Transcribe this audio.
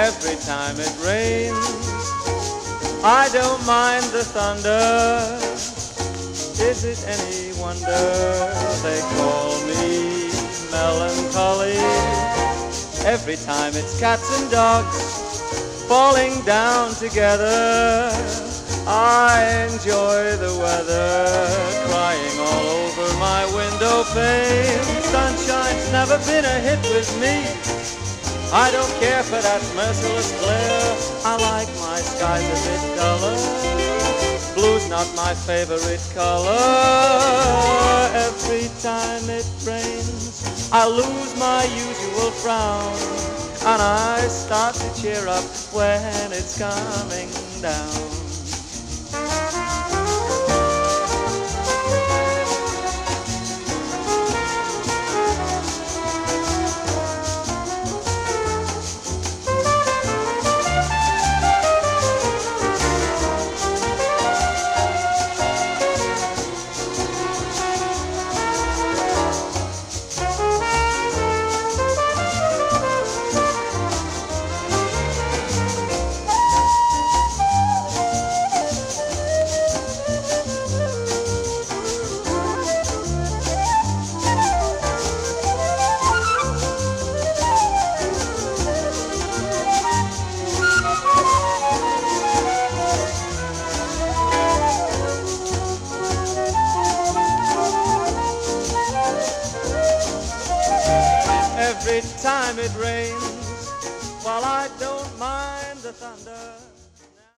every time it rains. I don't mind the thunder. Is it any wonder they call me melancholy? Every time it's cats and dogs falling down together, I enjoy the weather, crying all over my window pane. Sunshine's never been a hit with me. I don't care for that merciless glare. I like my skies a bit duller. Blue's not my favorite color. Every time it rains, I lose my usual frown, and I start to cheer up when it's coming down. Every time it rains, while I don't mind the thunder.